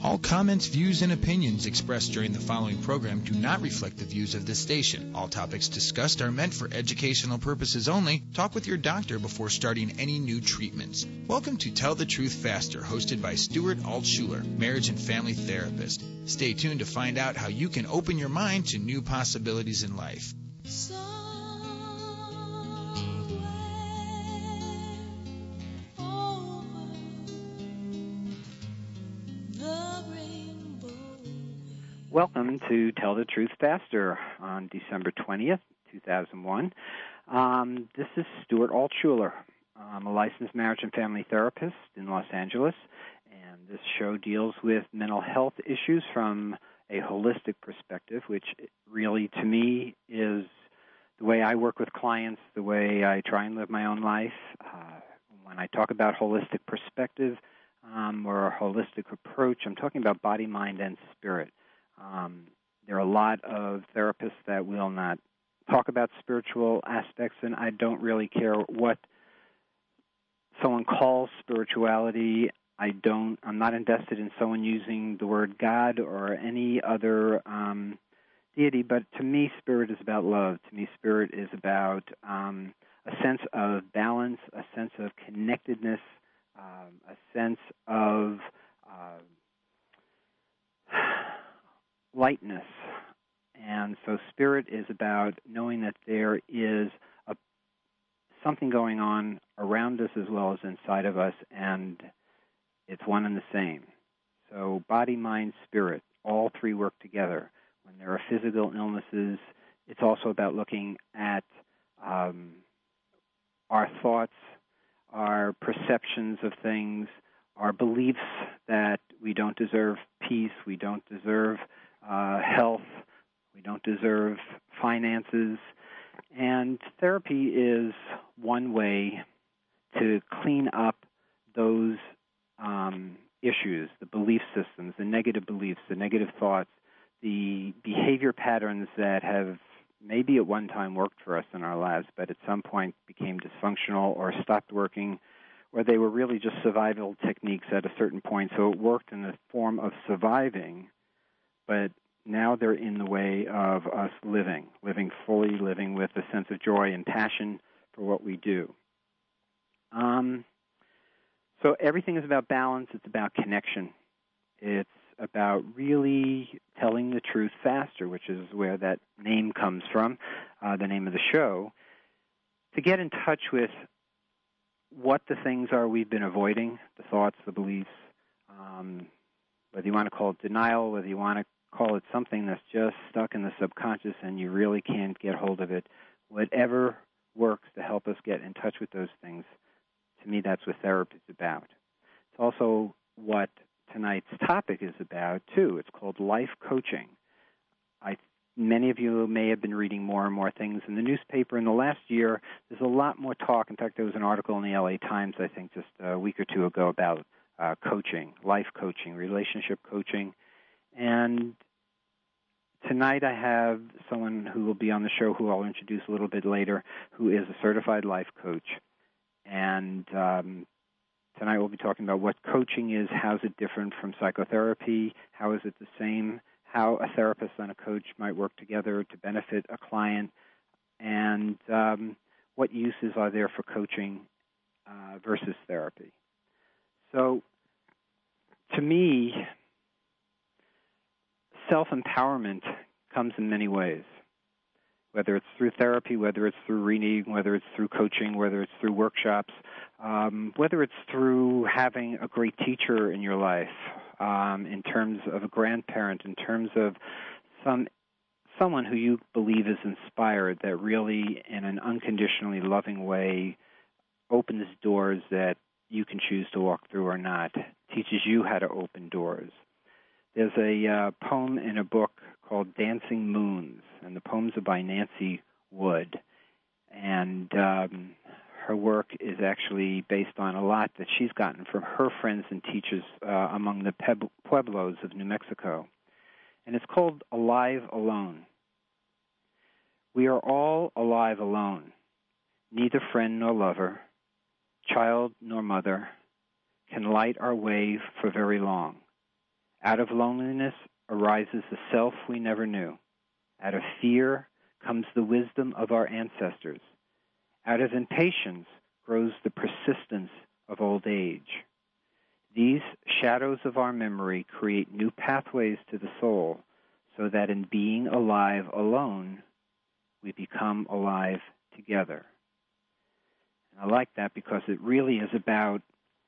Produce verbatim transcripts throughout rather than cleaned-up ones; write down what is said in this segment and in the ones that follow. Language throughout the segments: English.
All comments, views, and opinions expressed during the following program do not reflect the views of this station. All topics discussed are meant for educational purposes only. Talk with your doctor before starting any new treatments. Welcome to Tell the Truth Faster, hosted by Stuart Altshuler, marriage and family therapist. Stay tuned to find out how you can open your mind to new possibilities in life. Welcome to Tell the Truth Faster on December twentieth, two thousand one. Um, this is Stuart Altshuler. I'm a licensed marriage and family therapist in Los Angeles, and this show deals with mental health issues from a holistic perspective, which really, to me, is the way I work with clients, the way I try and live my own life. Uh, when I talk about holistic perspective um, or a holistic approach, I'm talking about body, mind, and spirit. Um, there are a lot of therapists that will not talk about spiritual aspects, and I don't really care what someone calls spirituality. I don't, I'm not invested in someone using the word God or any other um, deity, but to me, spirit is about love. To me, spirit is about um, a sense of balance, a sense of connectedness, um, a sense of uh, lightness. And so spirit is about knowing that there is a, something going on around us as well as inside of us, and it's one and the same. So body, mind, spirit, all three work together. When there are physical illnesses, it's also about looking at um, our thoughts, our perceptions of things, our beliefs that we don't deserve peace, we don't deserve uh, health, we don't deserve finances. And therapy is one way to clean up those um, issues, the belief systems, the negative beliefs, the negative thoughts, the behavior patterns that have maybe at one time worked for us in our lives, but at some point became dysfunctional or stopped working, or they were really just survival techniques at a certain point. So it worked in the form of surviving, but now they're in the way of us living, living fully, living with a sense of joy and passion for what we do. Um, so everything is about balance. It's about connection. It's about really telling the truth faster, which is where that name comes from, uh, the name of the show, to get in touch with what the things are we've been avoiding, the thoughts, the beliefs, um, whether you want to call it denial, whether you want to call it something that's just stuck in the subconscious and you really can't get hold of it. Whatever works to help us get in touch with those things, to me, that's what therapy is about. It's also what tonight's topic is about, too. It's called life coaching. I Many of you may have been reading more and more things in the newspaper. In the last year, there's a lot more talk. In fact, there was an article in the L A Times, I think, just a week or two ago about uh, coaching, life coaching, relationship coaching. And tonight I have someone who will be on the show who I'll introduce a little bit later, who is a certified life coach. And um, tonight we'll be talking about what coaching is, how is it different from psychotherapy, how is it the same, how a therapist and a coach might work together to benefit a client, and um, what uses are there for coaching uh, versus therapy. So, to me, self-empowerment comes in many ways, whether it's through therapy, whether it's through reading, whether it's through coaching, whether it's through workshops, um, whether it's through having a great teacher in your life, um, in terms of a grandparent, in terms of some someone who you believe is inspired, that really, in an unconditionally loving way, opens doors that you can choose to walk through or not, teaches you how to open doors. There's a uh, poem in a book called Dancing Moons, and the poems are by Nancy Wood. And um, her work is actually based on a lot that she's gotten from her friends and teachers uh, among the Pueblos of New Mexico. And it's called Alive Alone. We are all alive alone, neither friend nor lover, child nor mother, can light our way for very long. Out of loneliness arises the self we never knew. Out of fear comes the wisdom of our ancestors. Out of impatience grows the persistence of old age. These shadows of our memory create new pathways to the soul, so that in being alive alone, we become alive together. And I like that because it really is about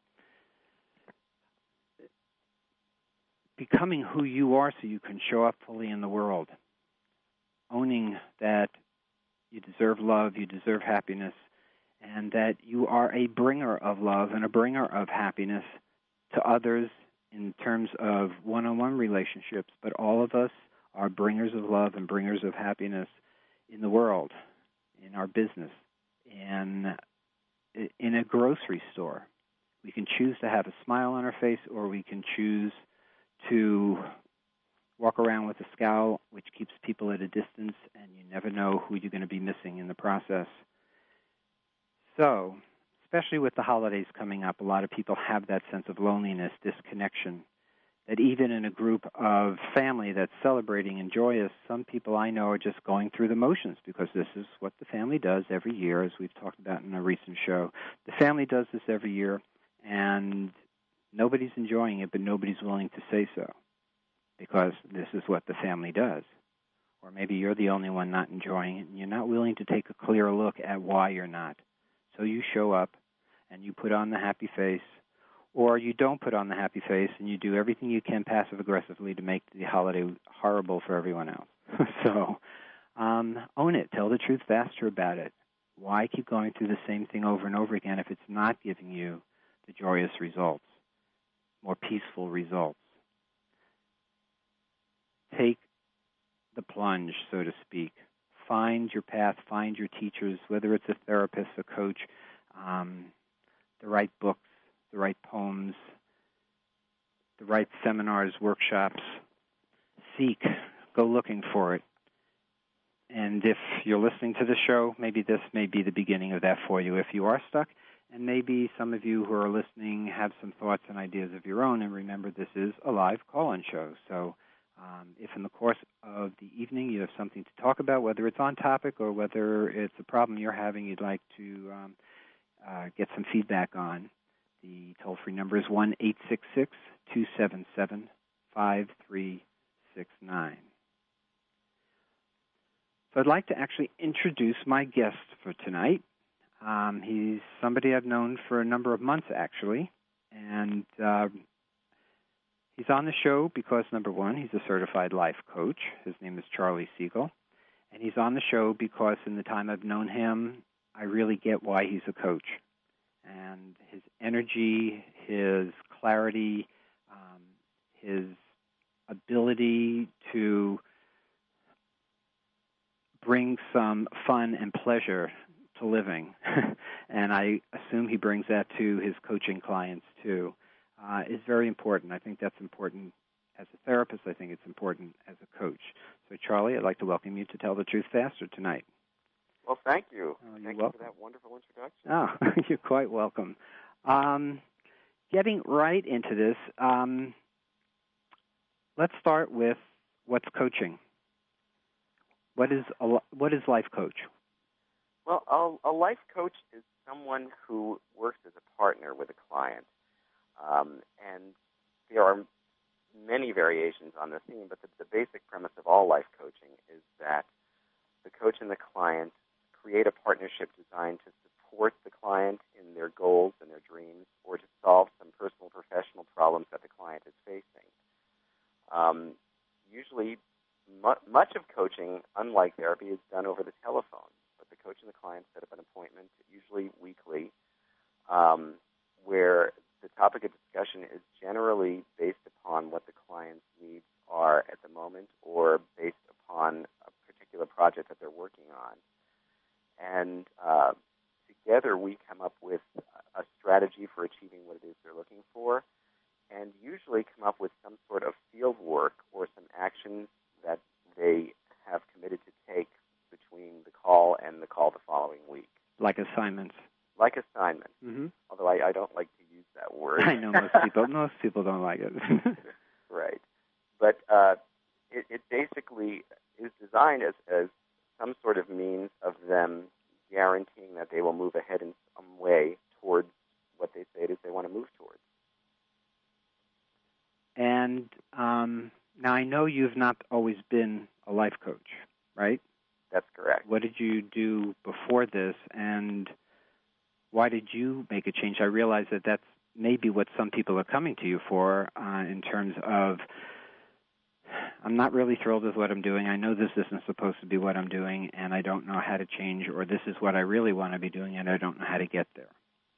becoming who you are so you can show up fully in the world. Owning that you deserve love, you deserve happiness, and that you are a bringer of love and a bringer of happiness to others in terms of one-on-one relationships. But all of us are bringers of love and bringers of happiness in the world, in our business, in, in a grocery store. We can choose to have a smile on our face, or we can choose to walk around with a scowl, which keeps people at a distance, and you never know who you're going to be missing in the process. So, especially with the holidays coming up, a lot of people have that sense of loneliness, disconnection, that even in a group of family that's celebrating and joyous, some people I know are just going through the motions because this is what the family does every year, as we've talked about in a recent show. The family does this every year, and nobody's enjoying it, but nobody's willing to say so because this is what the family does. Or maybe you're the only one not enjoying it, and you're not willing to take a clear look at why you're not. So you show up, and you put on the happy face, or you don't put on the happy face, and you do everything you can passive-aggressively to make the holiday horrible for everyone else. so um, own it. Tell the truth faster about it. Why keep going through the same thing over and over again if it's not giving you the joyous results, more peaceful results? Take the plunge, so to speak. Find your path, find your teachers, whether it's a therapist, a coach, um, the right books, the right poems, the right seminars, workshops. Seek, go looking for it. And if you're listening to the show, maybe this may be the beginning of that for you if you are stuck. And maybe some of you who are listening have some thoughts and ideas of your own. And remember, this is a live call-in show. So um, if in the course of the evening you have something to talk about, whether it's on topic or whether it's a problem you're having you'd like to um, uh, get some feedback on, the toll-free number is one eight six six, two seven seven, five three six nine. So I'd like to actually introduce my guest for tonight. Um, he's somebody I've known for a number of months, actually, and uh, he's on the show because, number one, he's a certified life coach. His name is Charlie Siegel, and he's on the show because in the time I've known him, I really get why he's a coach. And his energy, his clarity, um, his ability to bring some fun and pleasure to living, and I assume he brings that to his coaching clients too, uh, is very important. I think that's important as a therapist. I think it's important as a coach. So, Charlie, I'd like to welcome you to Tell the Truth Faster tonight. Well, thank you. Oh, thank you're you welcome. for that wonderful introduction. Oh, you're quite welcome. Um, getting right into this, um, let's start with what's coaching. What is a, what is life coach? Well, a, a life coach is someone who works as a partner with a client. Um, and there are many variations on the theme, but the, the basic premise of all life coaching is that the coach and the client create a partnership designed to support the client in their goals and their dreams, or to solve some personal professional problems that the client is facing. Um, usually, mu- much of coaching, unlike therapy, is done over the telephone. But the coach and the client set up an appointment, usually weekly, um, where the topic of discussion is generally based upon what the client's needs are at the moment, or based upon a particular project that they're working on. And uh, together we come up with a strategy for achieving what it is they're looking for, and usually come up with some sort of field work or some actions that they have committed to take between the call and the call the following week. Like assignments. Like assignments. Mm-hmm. Although I, I don't like to use that word. I know most people. Most people don't like it. Right. but uh, it, it basically is designed as, as some sort of means of them guaranteeing that they will move ahead in some way towards what they say it is they want to move towards. And um, now I know you've not always been a life coach, right? That's correct. What did you do before this, and why did you make a change? I realize that that's maybe what some people are coming to you for uh, in terms of, I'm not really thrilled with what I'm doing. I know this isn't supposed to be what I'm doing, and I don't know how to change, or this is what I really want to be doing, and I don't know how to get there.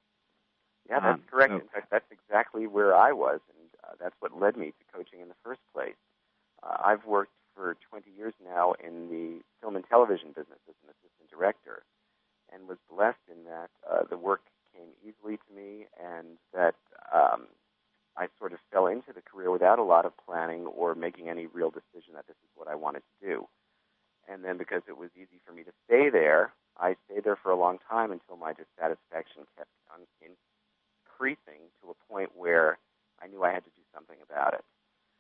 Yeah, that's um, correct. So, in fact, that's exactly where I was, and uh, that's what led me to coaching in the first place. Uh, I've worked for twenty years now in the film and television business as an assistant director, and was blessed in that uh, the work came easily to me, and that um, I sort of fell into the career without a lot of planning or making any real decision that this is what I wanted to do. And then because it was easy for me to stay there, I stayed there for a long time until my dissatisfaction kept on increasing to a point where I knew I had to do something about it.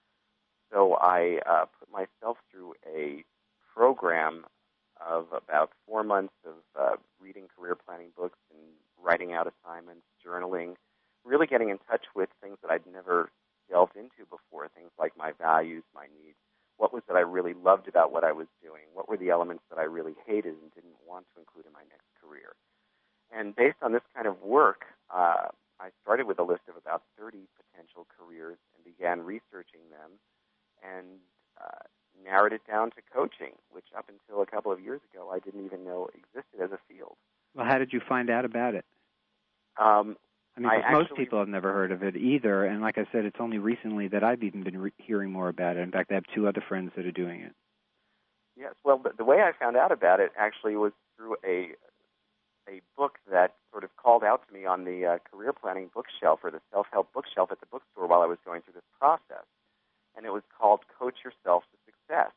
So I uh, put myself through a program of about four months of uh, reading career planning books and writing out assignments, journaling, really getting in touch with things that I'd never delved into before, things like my values, my needs. What was it I really loved about what I was doing? What were the elements that I really hated and didn't want to include in my next career? And based on this kind of work, uh, I started with a list of about thirty potential careers and began researching them and uh, narrowed it down to coaching, which up until a couple of years ago I didn't even know existed as a field. Well, how did you find out about it? Um, I mean, I most actually, people have never heard of it either, and like I said, it's only recently that I've even been re- hearing more about it. In fact, I have two other friends that are doing it. Yes, well, the, the way I found out about it actually was through a a book that sort of called out to me on the uh, career planning bookshelf or the self-help bookshelf at the bookstore while I was going through this process. And it was called Coach Yourself to Success.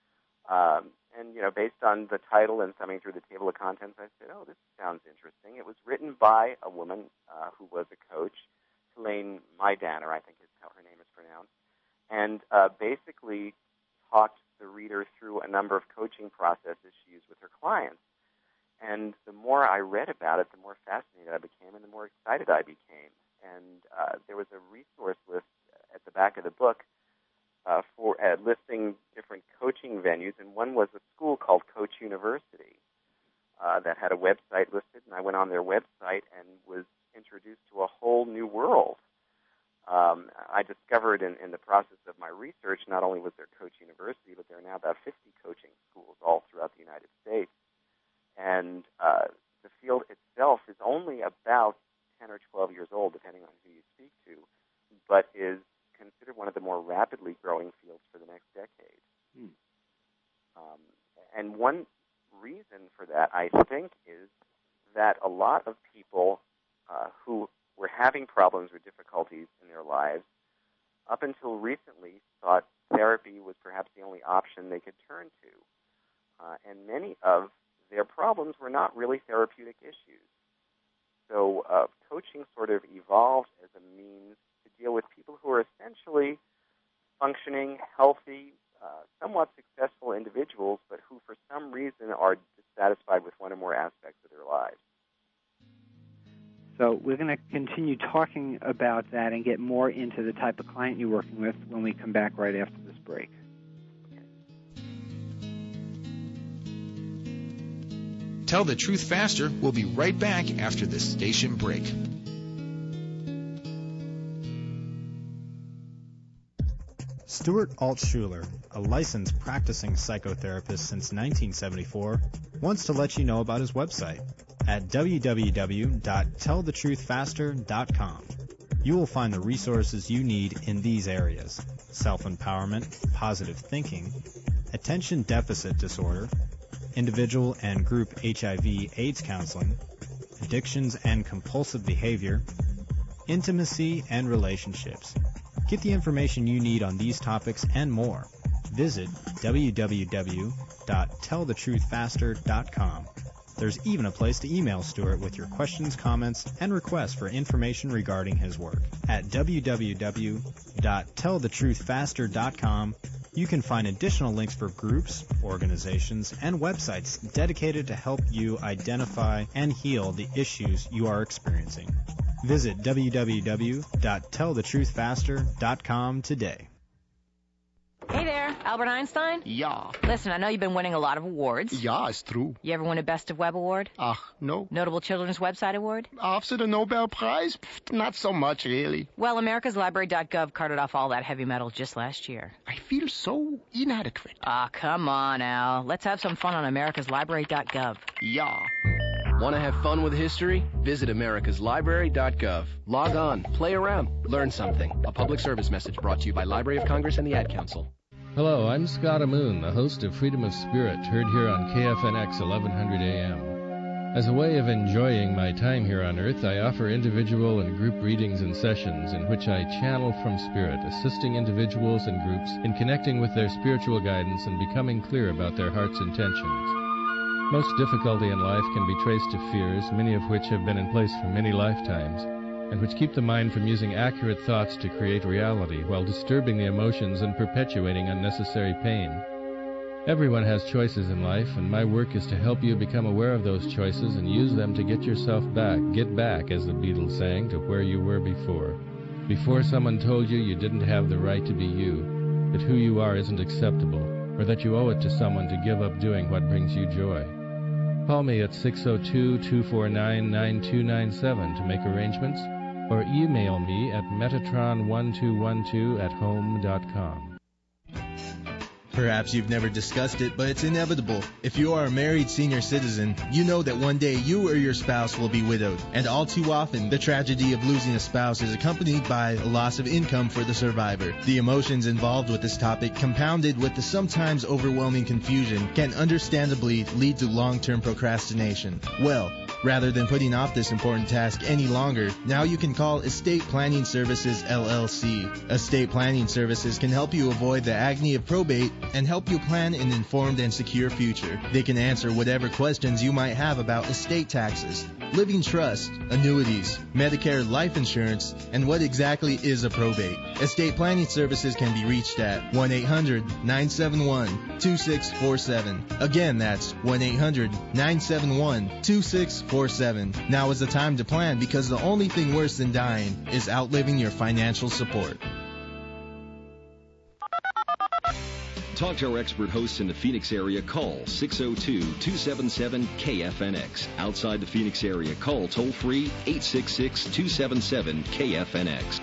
Um, and, you know, based on the title and thumbing through the table of contents, I said, oh, this sounds interesting. It was written by a woman uh, who was a coach, Helene Maidaner, I think is how her name is pronounced, and uh, basically talked the reader through a number of coaching processes she used with her clients. And the more I read about it, the more fascinated I became and the more excited I became. And uh, there was a resource list at the back of the book uh, for uh, listing different coaching venues, and one was a school called Coach University uh, that had a website listed, and I went on their website and was introduced to a whole new world. Um, I discovered in, in the process of my research, not only was there Coach University, but there are now about fifty coaching schools all throughout the United States. And uh, the field itself is only about ten or twelve years old, depending on who you speak to, but is considered one of the more rapidly growing fields for the next decade. Hmm. Um, and one reason for that, I think, is that a lot of people uh, who were having problems or difficulties in their lives up until recently thought therapy was perhaps the only option they could turn to. Uh, and many of their problems were not really therapeutic issues. So uh, coaching sort of evolved as a means to deal with people who are essentially functioning, healthy, uh, somewhat successful individuals, but who for some reason are dissatisfied with one or more aspects of their lives. So we're going to continue talking about that and get more into the type of client you're working with when we come back right after this break. Tell the Truth Faster. We'll be right back after this station break. Stuart Altshuler, a licensed practicing psychotherapist since nineteen seventy-four, wants to let you know about his website at w w w dot tell the truth faster dot com. You will find the resources you need in these areas: self-empowerment, positive thinking, attention deficit disorder, individual and group H I V AIDS counseling, addictions and compulsive behavior, intimacy and relationships. Get the information you need on these topics and more. Visit w w w dot tell the truth faster dot com. There's even a place to email Stuart with your questions, comments, and requests for information regarding his work. At w w w dot tell the truth faster dot com, you can find additional links for groups, organizations, and websites dedicated to help you identify and heal the issues you are experiencing. Visit w w w dot tell the truth faster dot com today. Hey there, Albert Einstein? Ja. Listen, I know you've been winning a lot of awards. Ja, it's true. You ever win a Best of Web award? Ach, no. Notable Children's Website award? After the Nobel Prize? Pfft, not so much, really. Well, americas library dot gov carted off all that heavy metal just last year. I feel so inadequate. Ah, come on, Al. Let's have some fun on americas library dot gov. Ja. Want to have fun with history? Visit americas library dot gov. Log on, play around, learn something. A public service message brought to you by Library of Congress and the Ad Council. Hello, I'm Scott Amoon, the host of Freedom of Spirit, heard here on K F N X eleven hundred A M. As a way of enjoying my time here on Earth, I offer individual and group readings and sessions in which I channel from Spirit, assisting individuals and groups in connecting with their spiritual guidance and becoming clear about their heart's intentions. Most difficulty in life can be traced to fears, many of which have been in place for many lifetimes, and which keep the mind from using accurate thoughts to create reality while disturbing the emotions and perpetuating unnecessary pain. Everyone has choices in life, and my work is to help you become aware of those choices and use them to get yourself back, get back, as the Beatles sang, to where you were before. Before someone told you you didn't have the right to be you, that who you are isn't acceptable, or that you owe it to someone to give up doing what brings you joy. Call me at six oh two, two four nine, nine two nine seven to make arrangements, or email me at metatron one two one two at home dot com. Perhaps you've never discussed it, but it's inevitable. If you are a married senior citizen, you know that one day you or your spouse will be widowed. And all too often, the tragedy of losing a spouse is accompanied by a loss of income for the survivor. The emotions involved with this topic, compounded with the sometimes overwhelming confusion, can understandably lead to long-term procrastination. Well, rather than putting off this important task any longer, now you can call Estate Planning Services, L L C. Estate Planning Services can help you avoid the agony of probate and help you plan an informed and secure future. They can answer whatever questions you might have about estate taxes, living trust, annuities, Medicare life insurance, and what exactly is a probate. Estate Planning Services can be reached at one eight hundred, nine seven one, two six four seven. Again, that's one eight hundred, nine seven one, two six four seven. Now is the time to plan, because the only thing worse than dying is outliving your financial support. Talk to our expert hosts in the Phoenix area. Call six oh two, two seven seven, K F N X. Outside the Phoenix area, call toll-free eight six six, two seven seven, K F N X.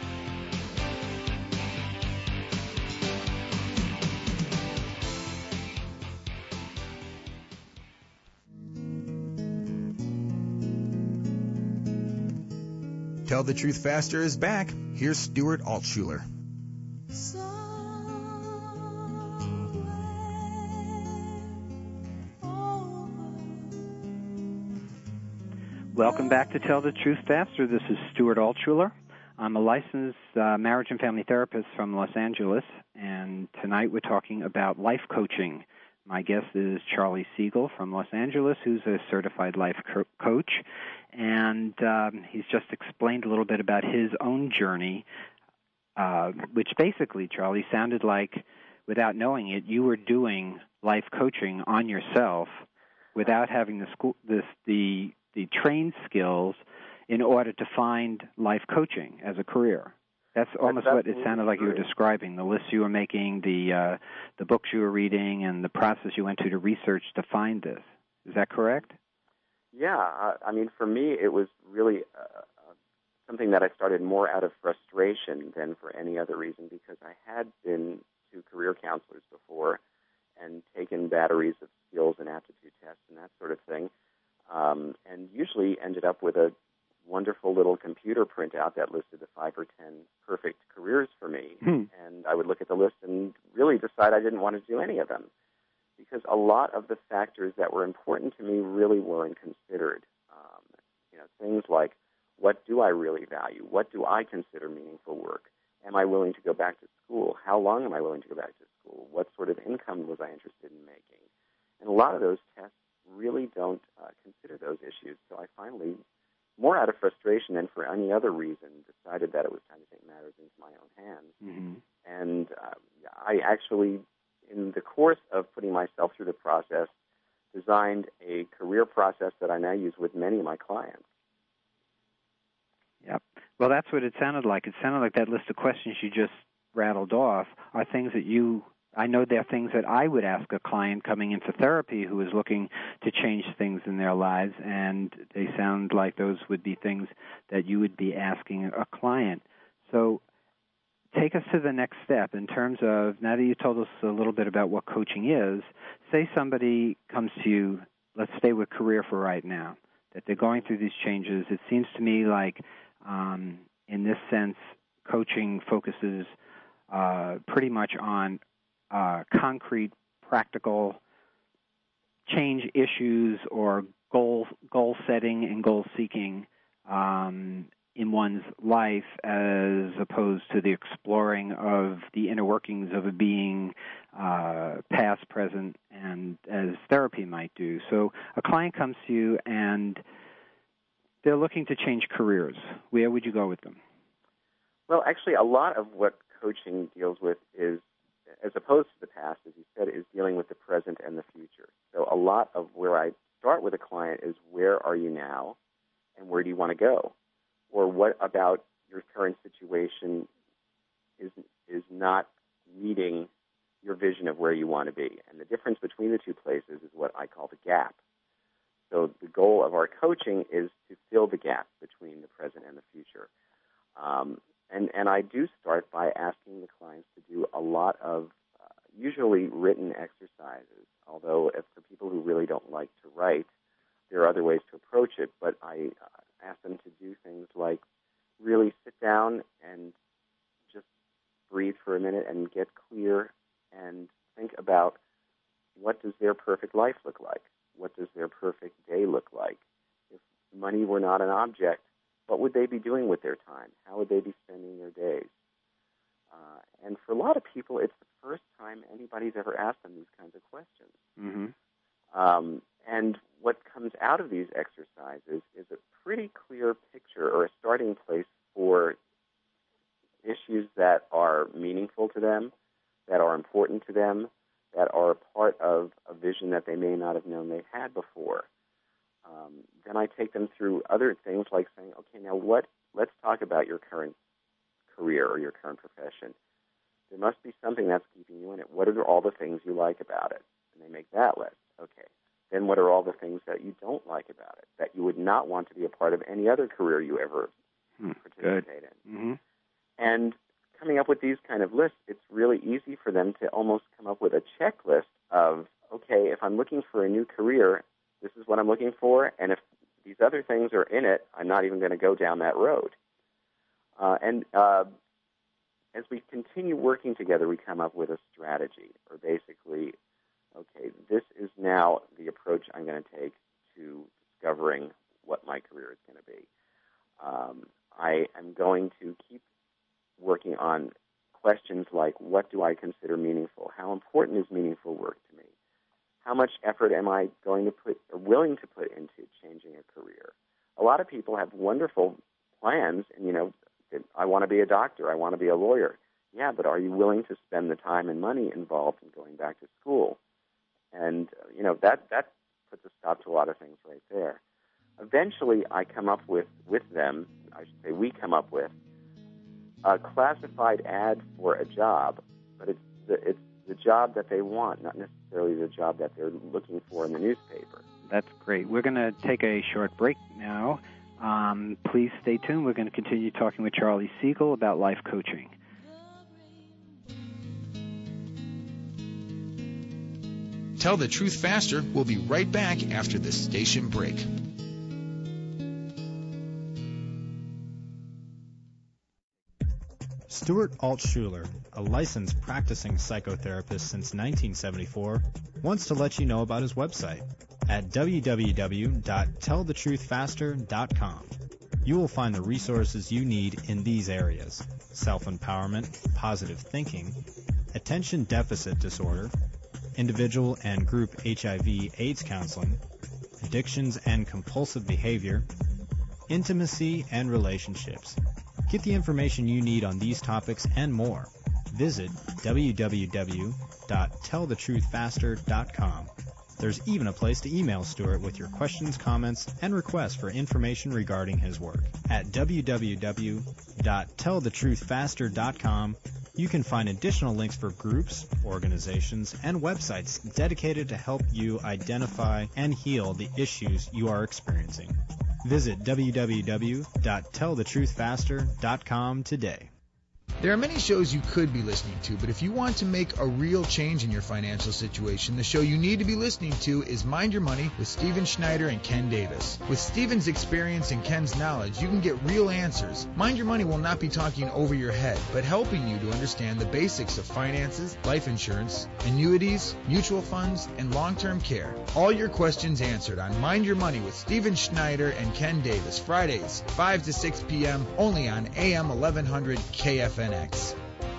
Tell the Truth Faster is back. Here's Stuart Altshuler. Welcome back to Tell the Truth Faster. This is Stuart Altshuler. I'm a licensed uh, marriage and family therapist from Los Angeles, and tonight we're talking about life coaching. My guest is Charlie Siegel from Los Angeles, who's a certified life co- coach, and um, he's just explained a little bit about his own journey, uh, which basically, Charlie, sounded like, without knowing it, you were doing life coaching on yourself without having the school, this, the the trained skills in order to find life coaching as a career. That's almost what it sounded like you were describing, the lists you were making, the uh, the books you were reading, and the process you went to to research to find this. Is that correct? Yeah. I mean, for me, it was really uh, something that I started more out of frustration than for any other reason, because I had been to career counselors before and taken batteries of skills and aptitude tests and that sort of thing. Um, and usually ended up with a wonderful little computer printout that listed the five or ten perfect careers for me. Hmm. And I would look at the list and really decide I didn't want to do any of them, because a lot of the factors that were important to me really weren't considered. Um, you know, things like, what do I really value? What do I consider meaningful work? Am I willing to go back to school? How long am I willing to go back to school? What sort of income was I interested in making? And a lot of those tests really don't uh, consider those issues. So I finally, more out of frustration than for any other reason, decided that it was time to take matters into my own hands. Mm-hmm. And uh, I actually, in the course of putting myself through the process, designed a career process that I now use with many of my clients. Yep. Well, that's what it sounded like. It sounded like that list of questions you just rattled off are things that you, I know they're things that I would ask a client coming into therapy who is looking to change things in their lives, and they sound like those would be things that you would be asking a client. So take us to the next step in terms of, now that you told us a little bit about what coaching is, say somebody comes to you, let's stay with career for right now, that they're going through these changes. It seems to me like, um, in this sense, coaching focuses uh, pretty much on uh, concrete, practical change issues or goal goal setting and goal seeking um, in one's life, as opposed to the exploring of the inner workings of a being, uh, past, present, and as therapy might do. So a client comes to you and they're looking to change careers. Where would you go with them? Well, actually, a lot of what coaching deals with is, as opposed to the past, as you said, is dealing with the present and the future. So a lot of where I start with a client is, where are you now and where do you want to go? Or what about your current situation is is not meeting your vision of where you want to be? And the difference between the two places is what I call the gap. So the goal of our coaching is to fill the gap between the present and the future. Um, and, and I do start by asking the clients to do a lot of uh, usually written exercises, although if for people who really don't like to write, there are other ways to approach it. But I uh, ask them to do things like really sit down and just breathe for a minute and get clear and think about, what does their perfect life look like? What does their perfect day look like? If money were not an object, what would they be doing with their time? How would they be spending their days? Uh, and for a lot of people, it's the first time anybody's ever asked them these kinds of questions. Mm-hmm. Um, and what comes out of these exercises is a pretty clear picture, or a starting place for issues that are meaningful to them, that are important to them, that are a part of a vision that they may not have known they had before. Um, then I take them through other things like saying, okay, now what? Let's talk about your current career or your current profession. There must be something that's keeping you in it. What are all the things you like about it? And they make that list. Okay. Then what are all the things that you don't like about it, that you would not want to be a part of any other career you ever hmm, participate good. in? Mm-hmm. And coming up with these kind of lists, it's really easy for them to almost come up with a checklist of, okay, if I'm looking for a new career, this is what I'm looking for, and if these other things are in it, I'm not even going to go down that road. Uh, and uh, as we continue working together, we come up with a strategy, or basically, okay, this is now the approach I'm going to take to discovering what my career is going to be. Um, I am going to keep working on questions like, what do I consider meaningful? How important is meaningful work to me? How much effort am I going to put, or willing to put into changing a career? A lot of people have wonderful plans, and, you know, I want to be a doctor, I want to be a lawyer. Yeah, but are you willing to spend the time and money involved in going back to school? And, uh, you know, that, that puts a stop to a lot of things right there. Eventually, I come up with, with them, I should say we come up with, a classified ad for a job, but it's the, it's the job that they want, not necessarily the job that they're looking for in the newspaper. That's great. We're going to take a short break now. Um, please stay tuned. We're going to continue talking with Charlie Siegel about life coaching. Tell the Truth Faster. We'll be right back after the station break. Stuart Altshuler, a licensed practicing psychotherapist since nineteen seventy-four, wants to let you know about his website at w w w dot tell the truth faster dot com. You will find the resources you need in these areas: self-empowerment, positive thinking, attention deficit disorder, individual and group H I V AIDS counseling, addictions and compulsive behavior, intimacy and relationships. Get the information you need on these topics and more. Visit w w w dot tell the truth faster dot com. There's even a place to email Stuart with your questions, comments, and requests for information regarding his work. At w w w dot tell the truth faster dot com, you can find additional links for groups, organizations, and websites dedicated to help you identify and heal the issues you are experiencing. Visit w w w dot tell the truth faster dot com today. There are many shows you could be listening to, but if you want to make a real change in your financial situation, the show you need to be listening to is Mind Your Money with Stephen Schneider and Ken Davis. With Stephen's experience and Ken's knowledge, you can get real answers. Mind Your Money will not be talking over your head, but helping you to understand the basics of finances, life insurance, annuities, mutual funds, and long-term care. All your questions answered on Mind Your Money with Stephen Schneider and Ken Davis, Fridays, five to six p.m., only on A M eleven hundred K F N X.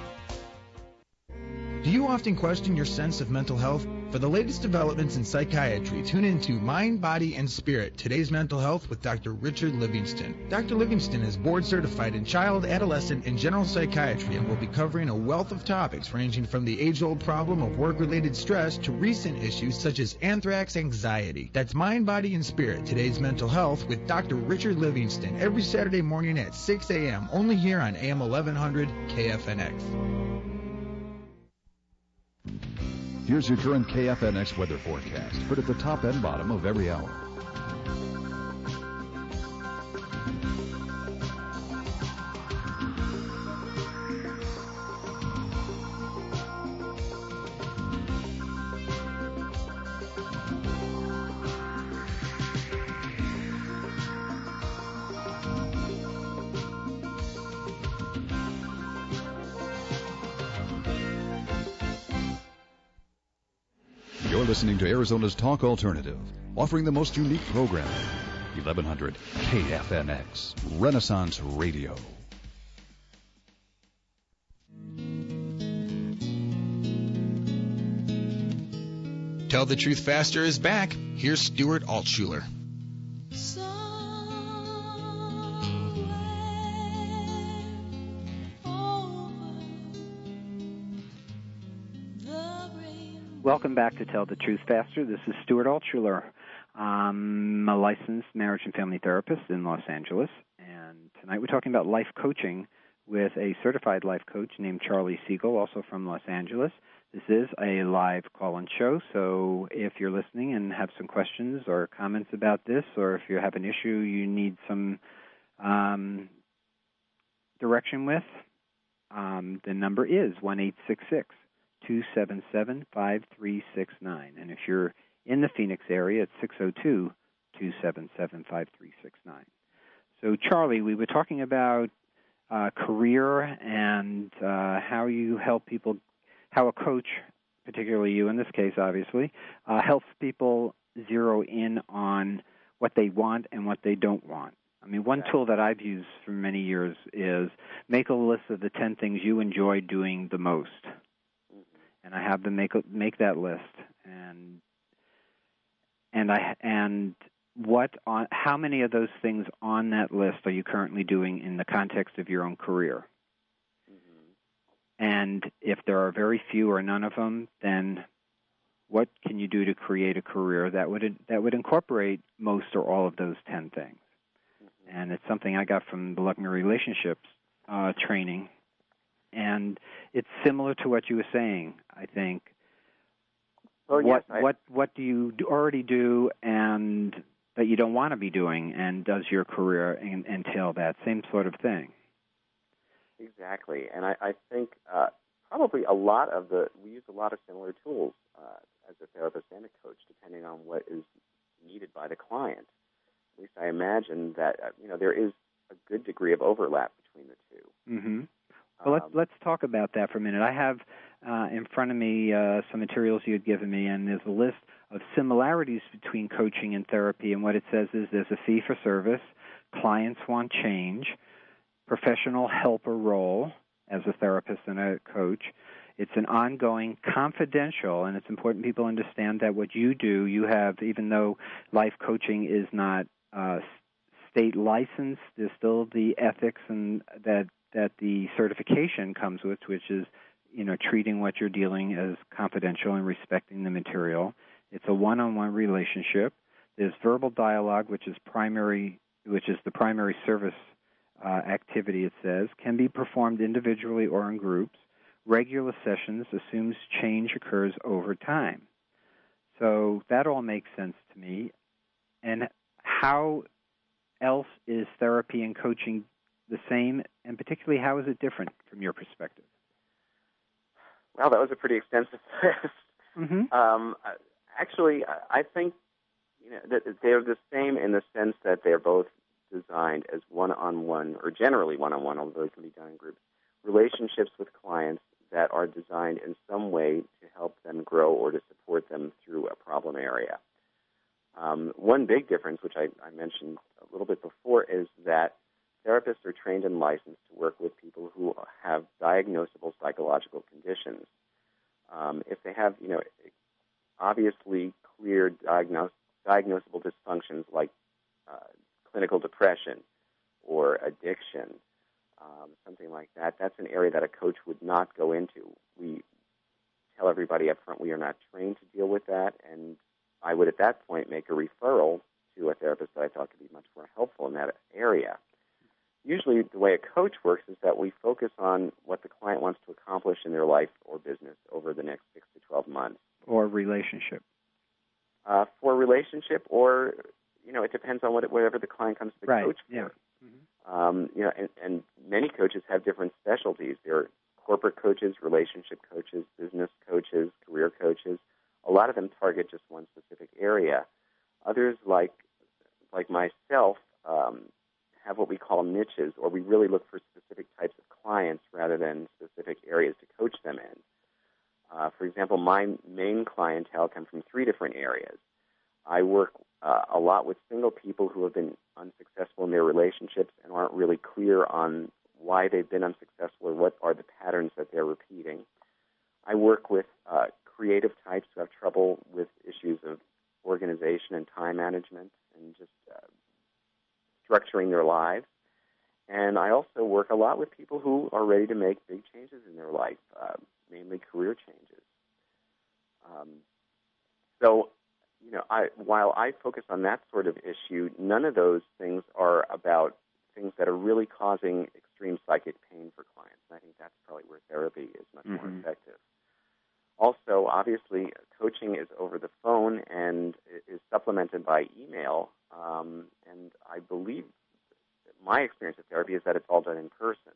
Do you often question your sense of mental health? For the latest developments in psychiatry, tune into Mind, Body, and Spirit, Today's Mental Health with Doctor Richard Livingston. Doctor Livingston is board certified in child, adolescent, and general psychiatry and will be covering a wealth of topics ranging from the age-old problem of work-related stress to recent issues such as anthrax anxiety. That's Mind, Body, and Spirit, Today's Mental Health with Doctor Richard Livingston every Saturday morning at six a.m. only here on A M eleven hundred K F N X. Here's your current K F N X weather forecast, put at the top and bottom of every hour. You're listening to Arizona's Talk Alternative, offering the most unique programming. eleven hundred K F N X, Renaissance Radio. Tell the Truth Faster is back. Here's Stuart Altshuler. Welcome back to Tell the Truth Faster. This is Stuart Altshuler. I'm a licensed marriage and family therapist in Los Angeles, and tonight we're talking about life coaching with a certified life coach named Charlie Siegel, also from Los Angeles. This is a live call-in show, so if you're listening and have some questions or comments about this, or if you have an issue you need some um, direction with, um, the number is one eight six six, two seven seven, five three six nine. And if you're in the Phoenix area, it's six oh two, two seven seven, five three six nine. So, Charlie, we were talking about uh, career and uh, how you help people, how a coach, particularly you in this case, obviously, uh, helps people zero in on what they want and what they don't want. I mean, one tool that I've used for many years is make a list of the ten things you enjoy doing the most. And I have them make make that list, and and I and what on how many of those things on that list are you currently doing in the context of your own career? Mm-hmm. And if there are very few or none of them, then what can you do to create a career that would that would incorporate most or all of those ten things? Mm-hmm. And it's something I got from the Love and Relationships uh, training. And it's similar to what you were saying, I think. Oh, what yes, I... what what do you do, already do, and that you don't want to be doing, and does your career en- entail that same sort of thing? Exactly, and I, I think uh, probably a lot of the we use a lot of similar tools uh, as a therapist and a coach, depending on what is needed by the client. At least I imagine that uh, you know there is a good degree of overlap between the two. Mm-hmm. Well, let's, let's talk about that for a minute. I have uh, in front of me uh, some materials you had given me, and there's a list of similarities between coaching and therapy, and what it says is there's a fee for service, clients want change, professional helper role as a therapist and a coach, It's an ongoing, confidential, and it's important people understand that what you do, you have, even though life coaching is not uh, state licensed, there's still the ethics and that that the certification comes with, which is, you know, treating what you're dealing as confidential and respecting the material. It's a one-on-one relationship. There's verbal dialogue, which is primary, which is the primary service uh, activity. It says can be performed individually or in groups. Regular sessions assumes change occurs over time. So that all makes sense to me. And how else is therapy and coaching the same, and particularly how is it different from your perspective? Well, that was a pretty extensive list. Mm-hmm. Um, actually, I think you know that they're the same in the sense that they're both designed as one-on-one, or generally one-on-one, although it can be done in groups, relationships with clients that are designed in some way to help them grow or to support them through a problem area. Um, one big difference, which I, I mentioned a little bit before, is that therapists are trained and licensed to work with people who have diagnosable psychological conditions. Um, if they have, you know, obviously clear diagnos- diagnosable dysfunctions like uh, clinical depression or addiction, um, something like that, that's an area that a coach would not go into. We tell everybody up front we are not trained to deal with that, and I would at that point make a referral to a therapist that I thought could be much more helpful in that area. Usually the way a coach works is that we focus on what the client wants to accomplish in their life or business over the next six to twelve months. Or relationship. Uh, for relationship, or, you know, it depends on what, whatever the client comes to the right. coach for. Yeah. Mm-hmm. Um, you know, and, and many coaches have different specialties. There are corporate coaches, relationship coaches, business coaches, career coaches. A lot of them target just one specific area. Others, like like myself, um, have what we call niches, or we really look for specific types of clients rather than specific areas to coach them in. Uh, for example, my main clientele come from three different areas. I work uh, a lot with single people who have been unsuccessful in their relationships and aren't really clear on why they've been unsuccessful or what are the patterns that they're repeating. I work with uh, creative types who have trouble with issues of organization and time management and just uh, structuring their lives. And I also work a lot with people who are ready to make big changes in their life, uh, mainly career changes. Um, so, you know, I, while I focus on that sort of issue, none of those things are about things that are really causing extreme psychic pain for clients. And I think that's probably where therapy is much mm-hmm. more effective. Also, obviously, coaching is over the phone and is supplemented by email. Um, and I believe my experience of therapy is that it's all done in person.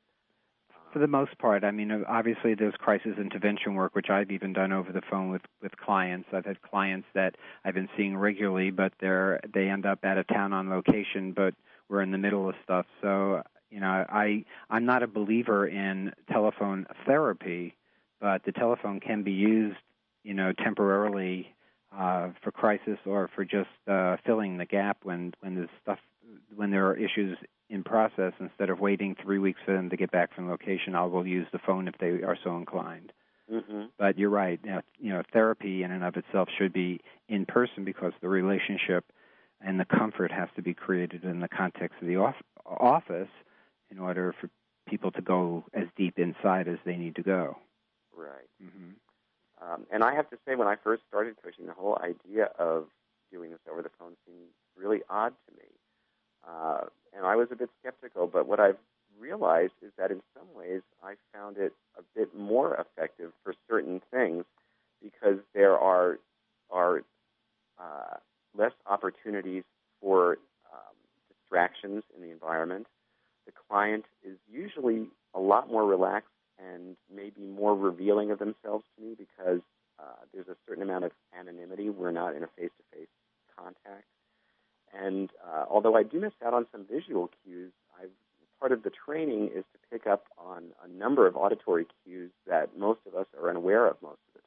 For the most part, I mean, obviously there's crisis intervention work, which I've even done over the phone with, with clients. I've had clients that I've been seeing regularly, but they're they end up out of town on location, but we're in the middle of stuff. So, you know, I I'm not a believer in telephone therapy, but the telephone can be used, you know, temporarily uh, for crisis or for just uh, filling the gap when when there's stuff when there are issues in process. Instead of waiting three weeks for them to get back from location, I will use the phone if they are so inclined. Mm-hmm. But you're right. You know, you know, therapy in and of itself should be in person because the relationship and the comfort has to be created in the context of the off- office in order for people to go as deep inside as they need to go. Right. Mm-hmm. Um, and I have to say, when I first started coaching, the whole idea of doing this over the phone seemed really odd to me. Uh, and I was a bit skeptical, but what I've realized is that in some ways I found it a bit more effective for certain things because there are are uh, less opportunities for um, distractions in the environment. The client is usually a lot more relaxed and maybe more revealing of themselves to me because uh, there's a certain amount of anonymity. We're not in a face-to-face contact. And uh, although I do miss out on some visual cues, I've, part of the training is to pick up on a number of auditory cues that most of us are unaware of most of the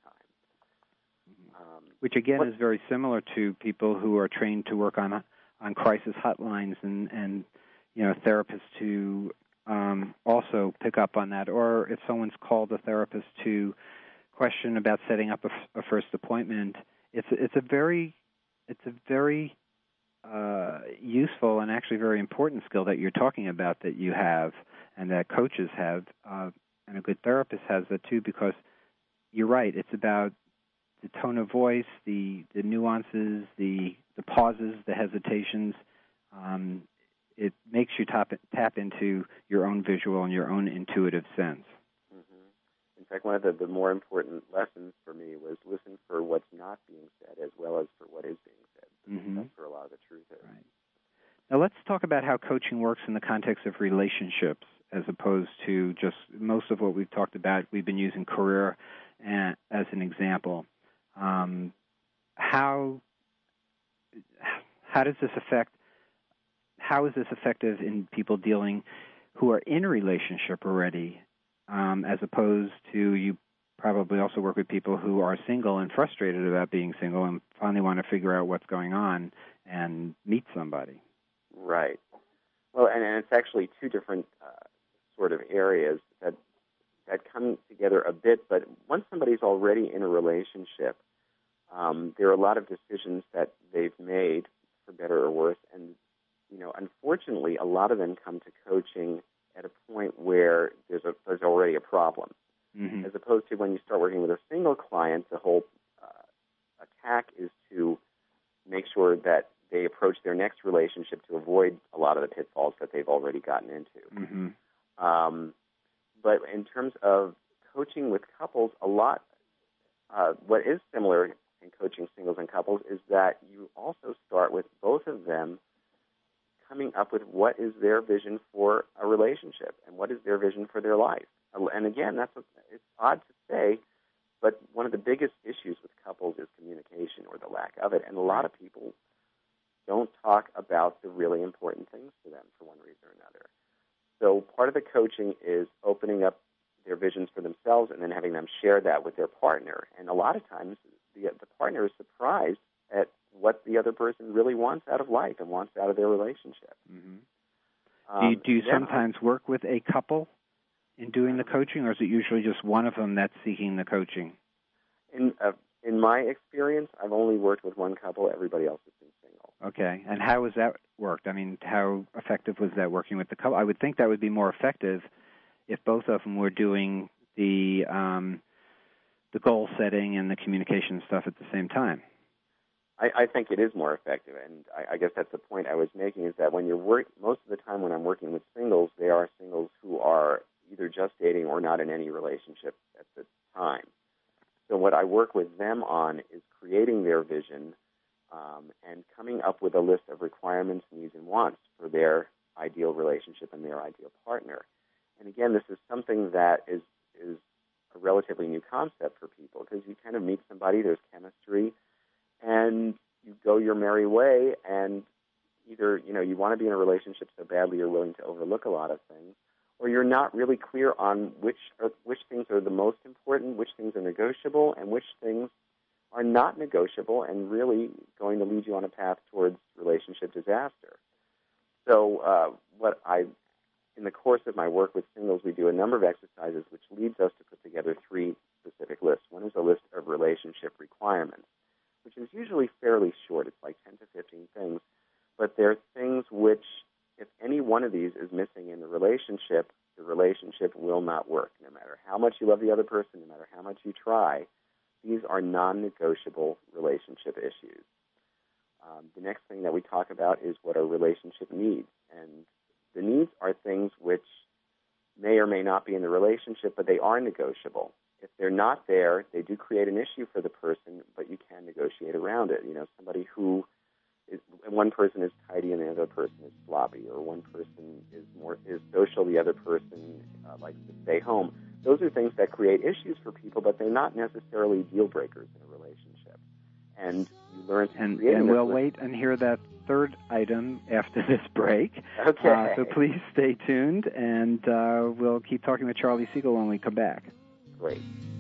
time. Um, Which, again, what, is very similar to people who are trained to work on on crisis hotlines and, and you know, therapists who um, also pick up on that. Or if someone's called a therapist to question about setting up a, f- a first appointment, it's it's a very it's a very uh, useful and actually very important skill that you're talking about that you have and that coaches have, uh, and a good therapist has that too, because you're right. It's about the tone of voice, the, the nuances, the the pauses, the hesitations. Um, it makes you tap, tap into your own visual and your own intuitive sense. Mm-hmm. In fact, one of the, the more important lessons for me was listen for what's not being said as well as for what is being said. Mm-hmm. That's where a lot of the truth is. Right. Now let's talk about how coaching works in the context of relationships as opposed to just most of what we've talked about. We've been using career as an example. Um, how how does this affect, how is this effective in people dealing who are in a relationship already, um, as opposed to, you probably also work with people who are single and frustrated about being single and finally want to figure out what's going on and meet somebody. Right. Well, and, and it's actually two different uh, sort of areas that that come together a bit, but once somebody's already in a relationship, um, there are a lot of decisions that they've made, for better or worse, and, you know, unfortunately, a lot of them come to coaching at a point where there's a, there's already a problem. Mm-hmm. As opposed to when you start working with a single client, the whole uh, attack is to make sure that they approach their next relationship to avoid a lot of the pitfalls that they've already gotten into. Mm-hmm. Um, but in terms of coaching with couples, a lot, uh, what is similar in coaching singles and couples is that you also start with both of them coming up with what is their vision for a relationship and what is their vision for their life. And again, that's a, it's odd to say, but one of the biggest issues with couples is communication or the lack of it. And a lot of people don't talk about the really important things to them for one reason or another. So part of the coaching is opening up their visions for themselves and then having them share that with their partner. And a lot of times the, the partner is surprised at what the other person really wants out of life and wants out of their relationship. Mm-hmm. Um, do you, do you sometimes work with a couple in doing the coaching, or is it usually just one of them that's seeking the coaching? In uh, in my experience, I've only worked with one couple. Everybody else has been single. Okay. And how has that worked? I mean, how effective was that working with the couple? I would think that would be more effective if both of them were doing the um, the goal setting and the communication stuff at the same time. I, I think it is more effective, and I, I guess that's the point I was making, is that when you're work, most of the time when I'm working with singles, they are singles who are either just dating or not in any relationship at the time. So what I work with them on is creating their vision um, and coming up with a list of requirements, needs, and wants for their ideal relationship and their ideal partner. And again, this is something that is, is a relatively new concept for people, because you kind of meet somebody, there's chemistry, and you go your merry way, and either, you know, you want to be in a relationship so badly you're willing to overlook a lot of things, or you're not really clear on which are, which things are the most important, which things are negotiable, and which things are not negotiable and really going to lead you on a path towards relationship disaster. So uh, what I, in the course of my work with singles, we do a number of exercises which leads us to put together three specific lists. One is a list of relationship requirements, which is usually fairly short. It's like ten to fifteen things. But they're things which, if any one of these is missing in the relationship, the relationship will not work. No matter how much you love the other person, no matter how much you try, these are non-negotiable relationship issues. Um, the next thing that we talk about is what are relationship needs. And the needs are things which may or may not be in the relationship, but they are negotiable. If they're not there, they do create an issue for the person, but you can negotiate around it. You know, somebody who is, one person is tidy and the other person is sloppy, or one person is more is social, the other person uh, likes to stay home. Those are things that create issues for people, but they're not necessarily deal breakers in a relationship. And you learn to and, create. And we'll wait and hear that third item after this break. Okay. Uh, so please stay tuned, and uh, we'll keep talking with Charlie Siegel when we come back. Great.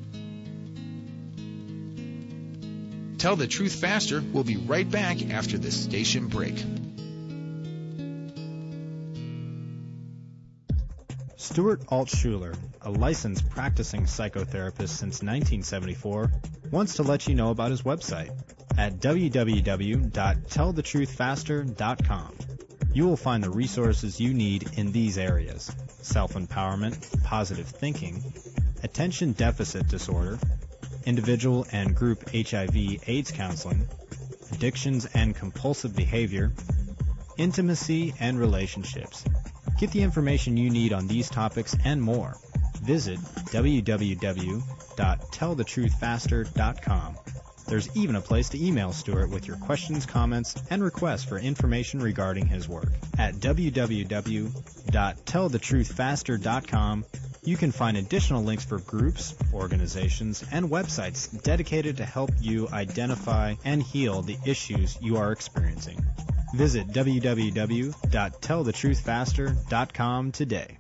Tell the Truth Faster. We'll be right back after this station break. Stuart Altshuler, a licensed practicing psychotherapist since nineteen seventy-four, wants to let you know about his website at w w w dot tell the truth faster dot com. You will find the resources you need in these areas: self-empowerment, positive thinking, attention deficit disorder, individual and group H I V AIDS counseling, addictions and compulsive behavior, intimacy and relationships. Get the information you need on these topics and more. Visit w w w dot tell the truth faster dot com. There's even a place to email Stuart with your questions, comments, and requests for information regarding his work. At w w w dot tell the truth faster dot com, you can find additional links for groups, organizations, and websites dedicated to help you identify and heal the issues you are experiencing. Visit w w w dot tell the truth faster dot com today.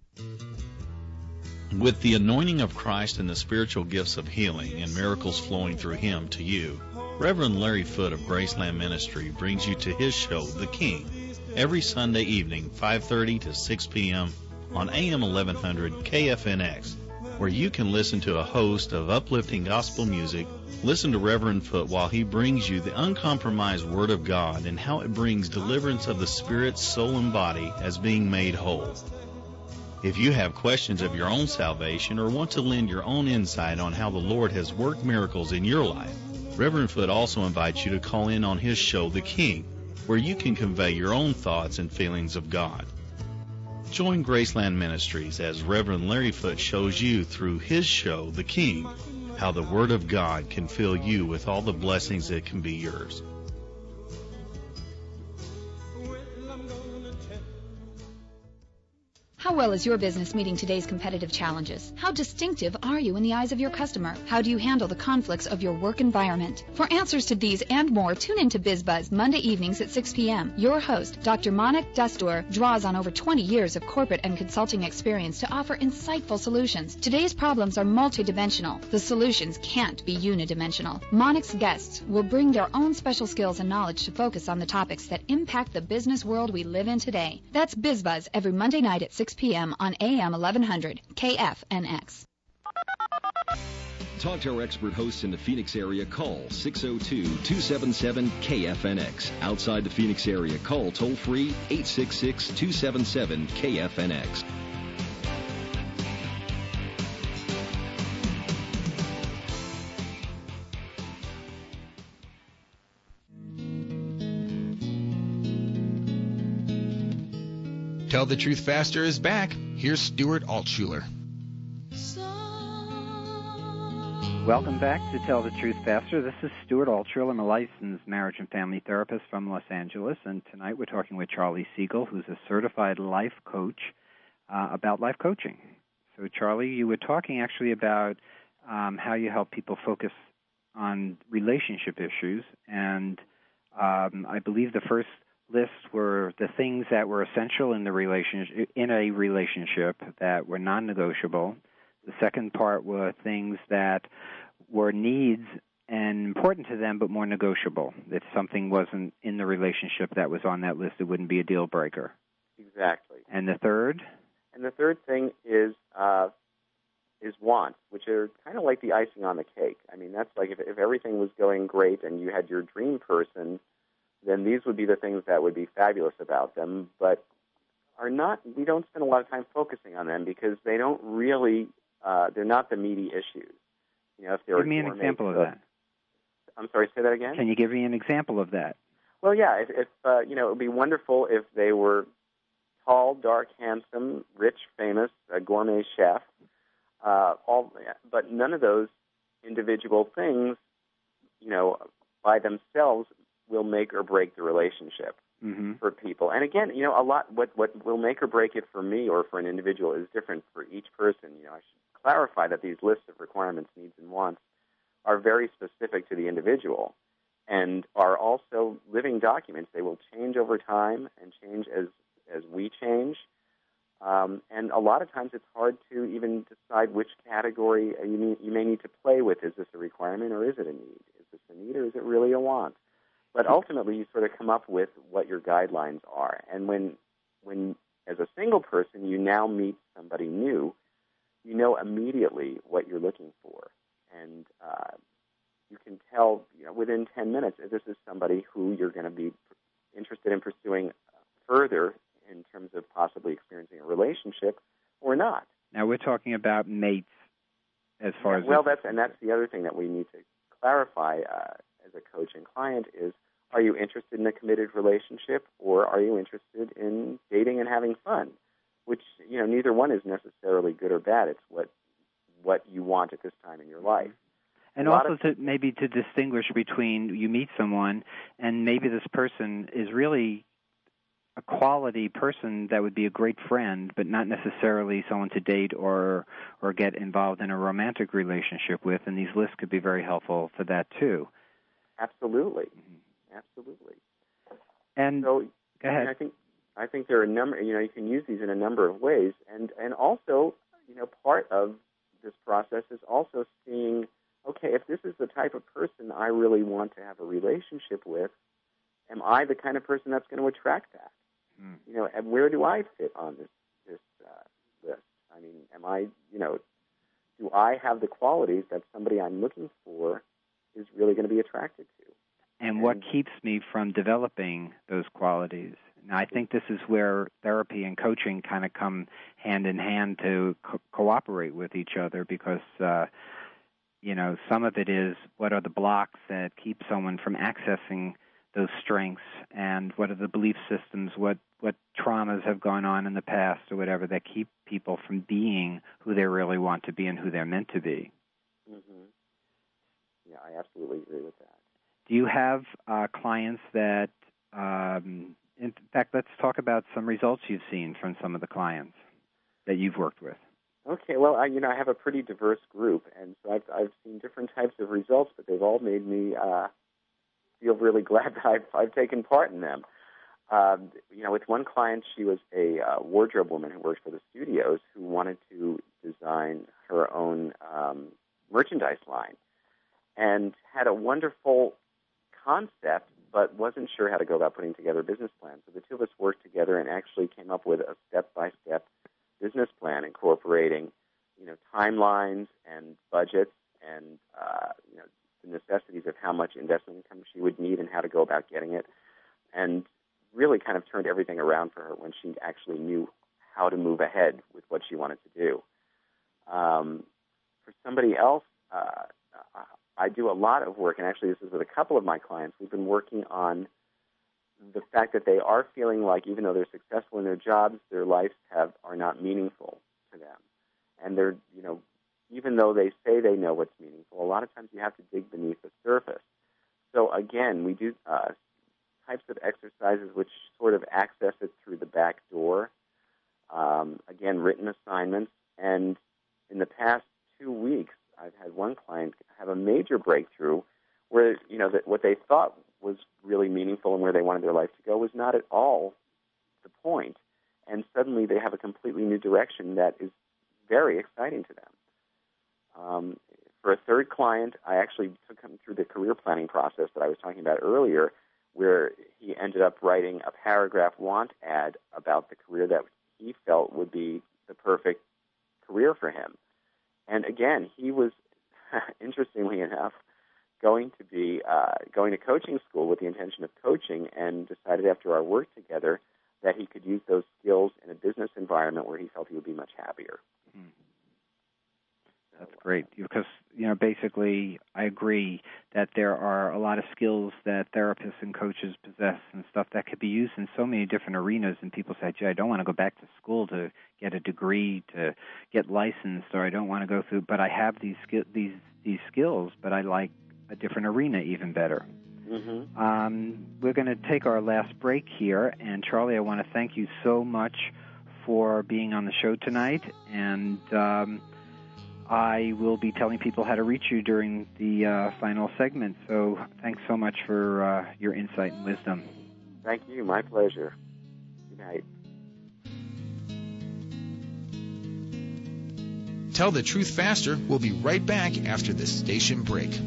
With the anointing of Christ and the spiritual gifts of healing and miracles flowing through him to you, Reverend Larry Foote of Graceland Ministry brings you to his show, The King, every Sunday evening, five thirty to six p.m. on A M eleven hundred K F N X, where you can listen to a host of uplifting gospel music. Listen to Reverend Foote while he brings you the uncompromised Word of God and how it brings deliverance of the spirit, soul, and body as being made whole. If you have questions of your own salvation or want to lend your own insight on how the Lord has worked miracles in your life, Reverend Foote also invites you to call in on his show, The King, where you can convey your own thoughts and feelings of God. Join Graceland Ministries as Reverend Larry Foote shows you through his show, The King, how the Word of God can fill you with all the blessings that can be yours. How well is your business meeting today's competitive challenges? How distinctive are you in the eyes of your customer? How do you handle the conflicts of your work environment? For answers to these and more, tune into BizBuzz Monday evenings at six p.m. Your host, Doctor Monik Dastur, draws on over twenty years of corporate and consulting experience to offer insightful solutions. Today's problems are multidimensional. The solutions can't be unidimensional. Monik's guests will bring their own special skills and knowledge to focus on the topics that impact the business world we live in today. That's BizBuzz every Monday night at six p.m. on A M eleven hundred K F N X. Talk to our expert hosts in the Phoenix area. Call six oh two, two seven seven, K F N X. Outside the Phoenix area, call toll-free eight six six, two seven seven, K F N X. Tell the Truth Faster is back. Here's Stuart Altshuler. Welcome back to Tell the Truth Faster. This is Stuart Altshuler. I'm a licensed marriage and family therapist from Los Angeles, and tonight we're talking with Charlie Siegel, who's a certified life coach, uh, about life coaching. So, Charlie, you were talking actually about um, how you help people focus on relationship issues, and um, I believe the first list were the things that were essential in the relationship, in a relationship that were non-negotiable. The second part were things that were needs and important to them but more negotiable. If something wasn't in the relationship that was on that list, it wouldn't be a deal breaker. Exactly. And the third? And the third thing is uh, is wants, which are kind of like the icing on the cake. I mean, that's like if, if everything was going great and you had your dream person, then these would be the things that would be fabulous about them, but are not. We don't spend a lot of time focusing on them because they don't really. Uh, they're not the meaty issues. You know, if there give me an example of that. I'm sorry. Say that again. Can you give me an example of that? Well, yeah. If, if uh, you know, it would be wonderful if they were tall, dark, handsome, rich, famous, a gourmet chef. Uh, all, but none of those individual things, you know, by themselves will make or break the relationship mm-hmm. for people. And again, you know, a lot what what will make or break it for me or for an individual is different for each person. You know, I should clarify that these lists of requirements, needs, and wants are very specific to the individual and are also living documents. They will change over time and change as as we change. Um, and a lot of times it's hard to even decide which category you, need, you may need to play with. Is this a requirement or is it a need? Is this a need or is it really a want? But ultimately, you sort of come up with what your guidelines are. And when when as a single person, you now meet somebody new, you know immediately what you're looking for. And uh, you can tell, you know, within ten minutes if this is somebody who you're going to be interested in pursuing further in terms of possibly experiencing a relationship or not. Now, we're talking about mates as far yeah, as... Well, that's and that's the other thing that we need to clarify uh, as a coach and client is, are you interested in a committed relationship, or are you interested in dating and having fun? Which, you know, neither one is necessarily good or bad. It's what what you want at this time in your life. And also of, to maybe to distinguish between you meet someone and maybe this person is really a quality person that would be a great friend, but not necessarily someone to date or or get involved in a romantic relationship with, and these lists could be very helpful for that too. Absolutely. Absolutely. And so, go ahead. I think I think there are a number. You know, you can use these in a number of ways, and and also, you know, part of this process is also seeing, okay, if this is the type of person I really want to have a relationship with, am I the kind of person that's going to attract that? Mm. You know, and where do I fit on this this uh, list? I mean, am I, you know, do I have the qualities that somebody I'm looking for is really going to be attracted to? And what keeps me from developing those qualities? Now, I think this is where therapy and coaching kind of come hand in hand to co- cooperate with each other because, uh, you know, some of it is what are the blocks that keep someone from accessing those strengths, and what are the belief systems, what, what traumas have gone on in the past or whatever that keep people from being who they really want to be and who they're meant to be. Mm-hmm. Yeah, I absolutely agree with that. Do you have uh, clients that, um, in fact, let's talk about some results you've seen from some of the clients that you've worked with. Okay, well, I, you know, I have a pretty diverse group, and so I've, I've seen different types of results, but they've all made me uh, feel really glad that I've, I've taken part in them. Um, you know, with one client, she was a uh, wardrobe woman who worked for the studios who wanted to design her own um, merchandise line and had a wonderful concept, but wasn't sure how to go about putting together a business plan. So the two of us worked together and actually came up with a step-by-step business plan incorporating, you know, timelines and budgets and, uh, you know, the necessities of how much investment income she would need and how to go about getting it, and really kind of turned everything around for her when she actually knew how to move ahead with what she wanted to do. Um, for somebody else, uh, I do a lot of work, and actually this is with a couple of my clients. We've been working on the fact that they are feeling like even though they're successful in their jobs, their lives have are not meaningful to them. And they're, you know, even though they say they know what's meaningful, a lot of times you have to dig beneath the surface. So again, we do uh, types of exercises which sort of access it through the back door. Um, again, written assignments. And in the past two weeks, I've had one client have a major breakthrough where, you know, that what they thought was really meaningful and where they wanted their life to go was not at all the point. And suddenly they have a completely new direction that is very exciting to them. Um, for a third client, I actually took him through the career planning process that I was talking about earlier, where he ended up writing a paragraph want ad about the career that he felt would be the perfect career for him. And again, he was, interestingly enough, going to be uh, going to coaching school with the intention of coaching, and decided after our work together that he could use those skills in a business environment where he felt he would be much happier. Hmm. That's great, because, you know, basically I agree that there are a lot of skills that therapists and coaches possess and stuff that could be used in so many different arenas, and people say, gee, I don't want to go back to school to get a degree, to get licensed, or I don't want to go through, but I have these these these skills, but I like a different arena even better. Mm-hmm. Um, we're going to take our last break here, and Charlie, I want to thank you so much for being on the show tonight, and um, I will be telling people how to reach you during the uh, final segment. So thanks so much for uh, your insight and wisdom. Thank you. My pleasure. Good night. Tell the Truth Faster. We'll be right back after this station break.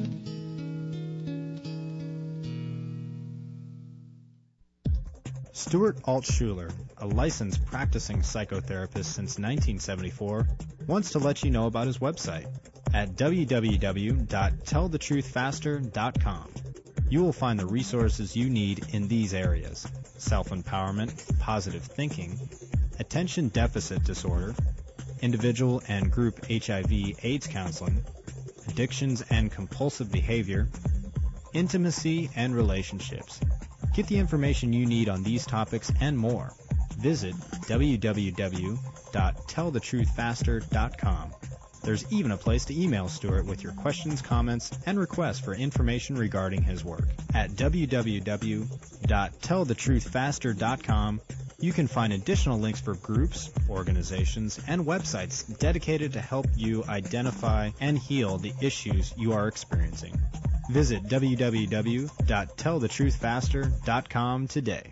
Stuart Altshuler, a licensed practicing psychotherapist since nineteen seventy-four, wants to let you know about his website at w w w dot tell the truth faster dot com. You will find the resources you need in these areas: self-empowerment, positive thinking, attention deficit disorder, individual and group H I V AIDS counseling, addictions and compulsive behavior, intimacy and relationships. Get the information you need on these topics and more. Visit w w w dot tell the truth faster dot com. There's even a place to email Stuart with your questions, comments, and requests for information regarding his work. At w w w dot tell the truth faster dot com, you can find additional links for groups, organizations, and websites dedicated to help you identify and heal the issues you are experiencing. Visit w w w dot tell the truth faster dot com today.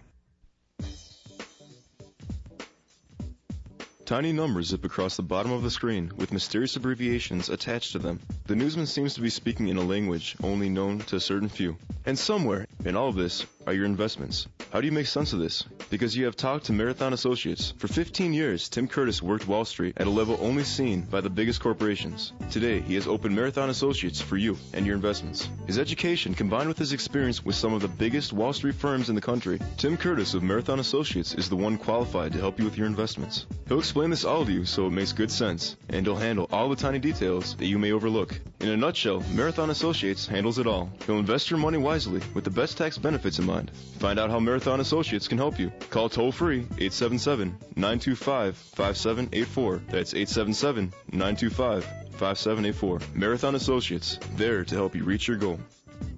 Tiny numbers zip across the bottom of the screen with mysterious abbreviations attached to them. The newsman seems to be speaking in a language only known to a certain few. And somewhere in all of this are your investments. How do you make sense of this? Because you have talked to Marathon Associates. For fifteen years, Tim Curtis worked Wall Street at a level only seen by the biggest corporations. Today, he has opened Marathon Associates for you and your investments. His education, combined with his experience with some of the biggest Wall Street firms in the country, Tim Curtis of Marathon Associates is the one qualified to help you with your investments. He'll explain this all to you so it makes good sense, and he'll handle all the tiny details that you may overlook. In a nutshell, Marathon Associates handles it all. He'll invest your money wisely with the best tax benefits in mind. Find out how Marathon Associates can help you. Call toll-free eight seven seven, nine two five, five seven eight four. That's eight seven seven, nine two five, five seven eight four. Marathon Associates, there to help you reach your goal.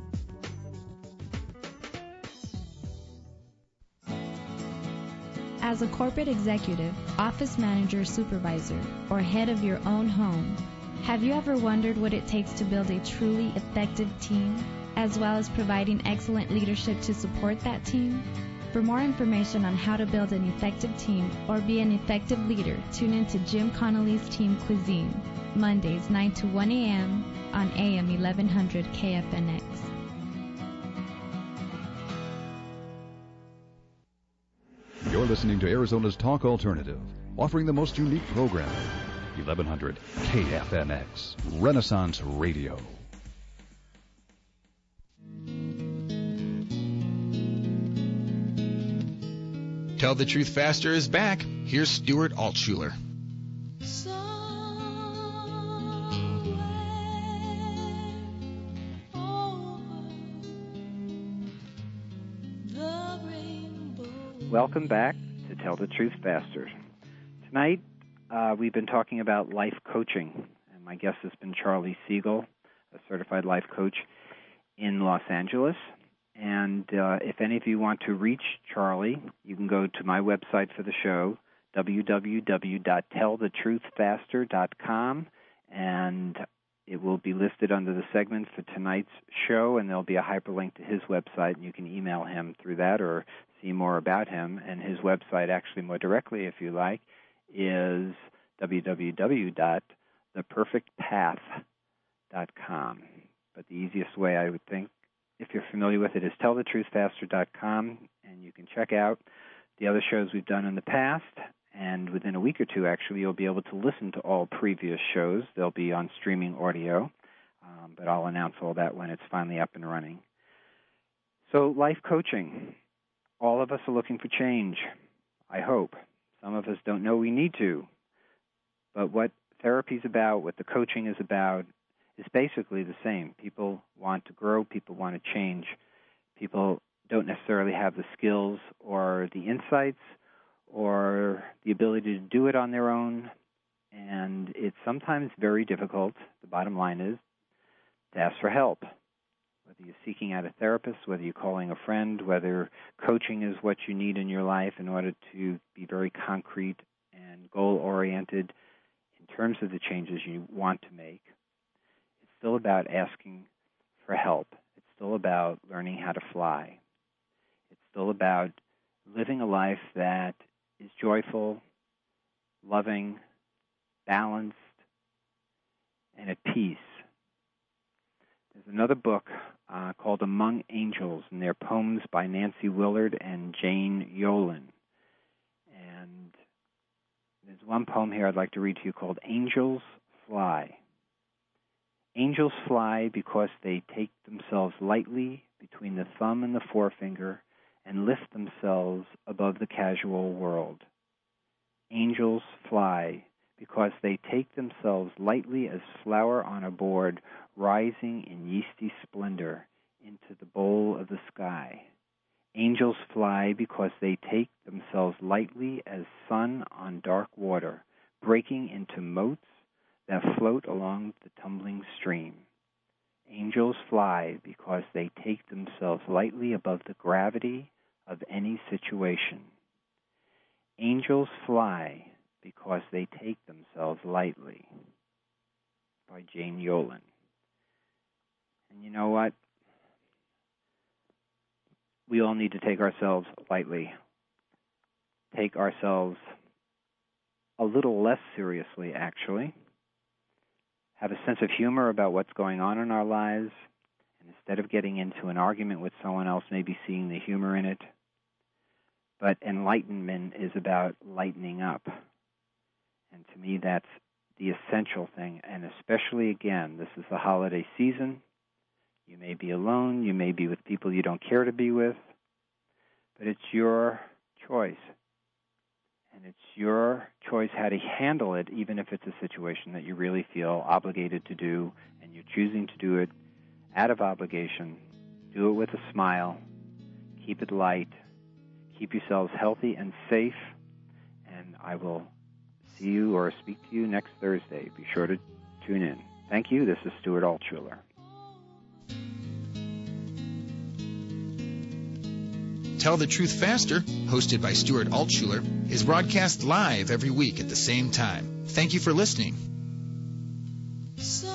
As a corporate executive, office manager, supervisor, or head of your own home, have you ever wondered what it takes to build a truly effective team, as well as providing excellent leadership to support that team? For more information on how to build an effective team or be an effective leader, tune in to Jim Connolly's Team Cuisine, Mondays nine to one a.m. on A M eleven hundred K F N X. You're listening to Arizona's Talk Alternative, offering the most unique programming. eleven hundred K F N X, Renaissance Radio. Tell the Truth Faster is back. Here's Stuart Altshuler. Welcome back to Tell the Truth Faster. Tonight, uh, we've been talking about life coaching, and my guest has been Charlie Siegel, a certified life coach in Los Angeles. And uh, if any of you want to reach Charlie, you can go to my website for the show, w w w dot tell the truth faster dot com, and it will be listed under the segment for tonight's show, and there'll be a hyperlink to his website, and you can email him through that or see more about him. And his website, actually more directly if you like, is w w w dot the perfect path dot com. But the easiest way, I would think, if you're familiar with it, is tell the truth faster dot com, and you can check out the other shows we've done in the past. And within a week or two, actually, you'll be able to listen to all previous shows. They'll be on streaming audio, um, but I'll announce all that when it's finally up and running. So life coaching. All of us are looking for change, I hope. Some of us don't know we need to. But what therapy is about, what the coaching is about, is basically the same. People want to grow. People want to change. People don't necessarily have the skills or the insights or the ability to do it on their own. And it's sometimes very difficult, the bottom line is, to ask for help. Whether you're seeking out a therapist, whether you're calling a friend, whether coaching is what you need in your life in order to be very concrete and goal-oriented in terms of the changes you want to make. It's still about asking for help. It's still about learning how to fly. It's still about living a life that is joyful, loving, balanced, and at peace. There's another book uh, called Among Angels, and they're poems by Nancy Willard and Jane Yolen. And there's one poem here I'd like to read to you called Angels Fly. Angels fly because they take themselves lightly between the thumb and the forefinger and lift themselves above the casual world. Angels fly because they take themselves lightly as flour on a board rising in yeasty splendor into the bowl of the sky. Angels fly because they take themselves lightly as sun on dark water, breaking into motes that float along the tumbling stream. Angels fly because they take themselves lightly above the gravity of any situation. Angels fly because they take themselves lightly. By Jane Yolen. And you know what? We all need to take ourselves lightly. Take ourselves a little less seriously, actually. Have a sense of humor about what's going on in our lives. And instead of getting into an argument with someone else, maybe seeing the humor in it. But enlightenment is about lightening up. And to me, that's the essential thing. And especially, again, this is the holiday season. You may be alone. You may be with people you don't care to be with. But it's your choice. And it's your choice how to handle it, even if it's a situation that you really feel obligated to do, and you're choosing to do it out of obligation. Do it with a smile. Keep it light. Keep yourselves healthy and safe. And I will see you or speak to you next Thursday. Be sure to tune in. Thank you. This is Stuart Altshuler. Tell the Truth Faster, hosted by Stuart Altshuler, is broadcast live every week at the same time. Thank you for listening. So